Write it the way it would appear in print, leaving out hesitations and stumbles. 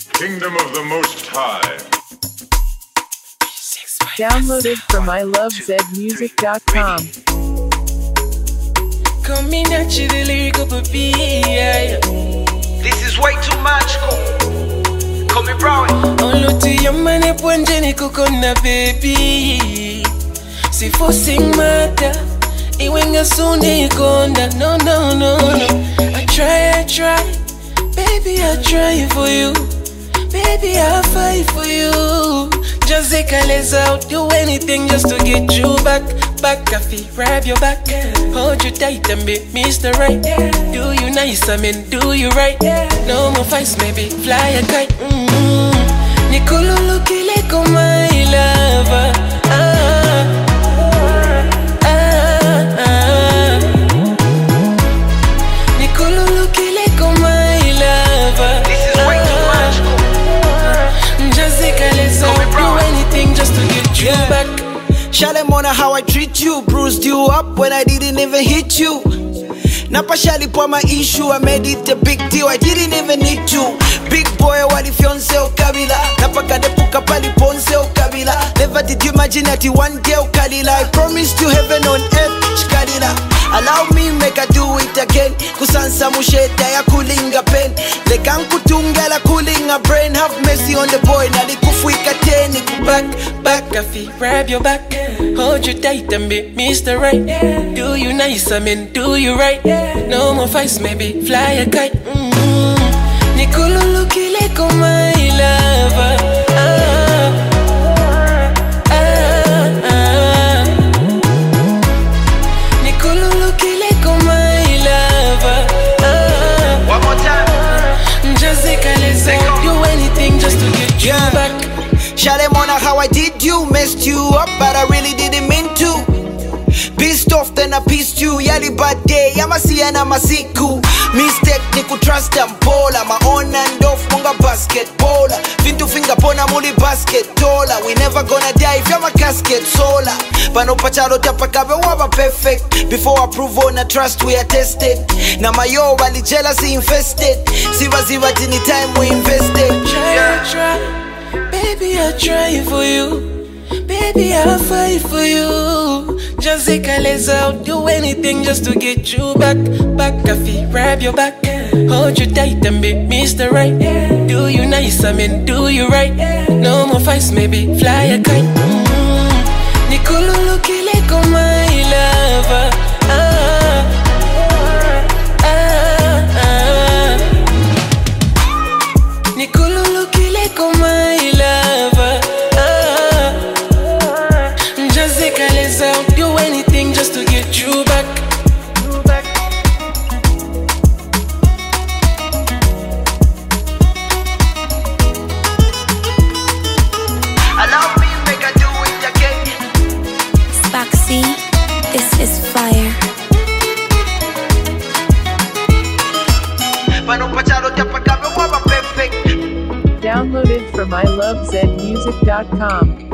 Kingdom of the Most High. Downloaded from ilovezmusic.com. Coming at you, the lyrical puppy. This is way too much. Call me Brown. Only to your man, a ponjeni kukona baby. Si forcing matter. Iwenga suni konda. No. I try. Baby, I try for you. Baby, I'll fight for you. Just take a legs out, do anything just to get you back. I feel grab your back, hold you tight and be Mr. Right. Do you nice, I mean, do you right? No more fights, maybe fly a kite. Nikululu kile ko my lover. Nikululu kile ko my lover. This is way too much. Just take a legs out, do anything just to get you back. Shale mona how I treat you. Bruised you up when I didn't even hit you. Napashali po my issue. I made it a big deal, I didn't even need to. Big boy wali fionse ukabila. Napakade puka pali ponse ukabila. Never did you imagine that you one day ukalila. I promised you heaven on earth shkalila. Allow me make I do it again. Kusansa musheta ya kulinga pen. Lekan kutungela kulinga brain. Have mercy on the boy. Nali kufuika teni Back, I feel grab your back. Hold you tight and be Mr. Right. Do you nice, I mean, do you right? No more fights, maybe fly a kite. Nikululu kile ko my lover. Nikululu kile ko my lover. One more time. Just take a lesson, do anything just to get you back. Shale mona how I did you. Messed you up but I really didn't mean to. Pissed off then I pissed you. Yali bad day Yamasiya na masiku. Mistake ni kutrust mpola. My on and off munga basketballer. Fintu finger pona muli basket tola. We never gonna die if you're my casket sola. Pano pachalo tapakabe waba perfect. Before I prove on a trust we are tested. Na mayo wali jealousy infested. Ziva tini time we invested. Try. Baby, I'll try for you. Baby, I'll fight for you. Just take a legs out, do anything just to get you back. I feel grab your back. Hold you tight and be Mr. Right. Do you nice, I mean, do you right? No more fights, maybe fly a kite. Nikululu kile ko my lover. Nikululu kile ko my lover. Just take a legs out, do anything just to get you back. Allow me make I do it again. Spoxy, this is fire. Pano pachalo tapakabe waba perfect. Downloaded from ilovezmusic.com.